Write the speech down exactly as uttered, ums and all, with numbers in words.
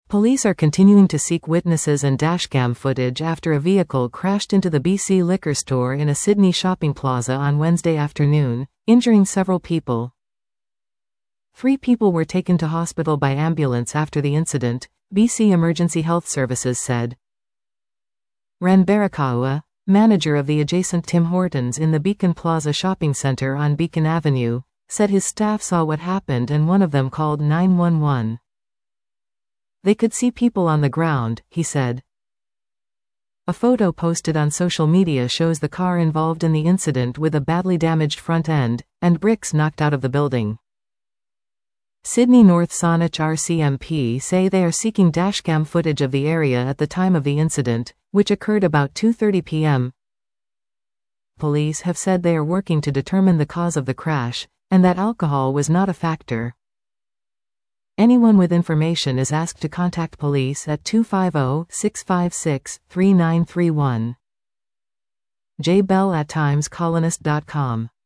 Police are continuing to seek witnesses and dashcam footage after a vehicle crashed into the B C liquor store in a Sydney shopping plaza on Wednesday afternoon, injuring several people. Three people were taken to hospital by ambulance after the incident, B C Emergency Health Services said. Ren Barakawa, manager of the adjacent Tim Hortons in the Beacon Plaza shopping center on Beacon Avenue, said his staff saw what happened and one of them called nine one one. They could see people on the ground, he said. A photo posted on social media shows the car involved in the incident with a badly damaged front end, and bricks knocked out of the building. Sydney North Saanich R C M P say they are seeking dashcam footage of the area at the time of the incident, which occurred about two thirty p m Police have said they are working to determine the cause of the crash, and that alcohol was not a factor. Anyone with information is asked to contact police at two five zero, six five six, three nine three one. J Bell at times colonist dot com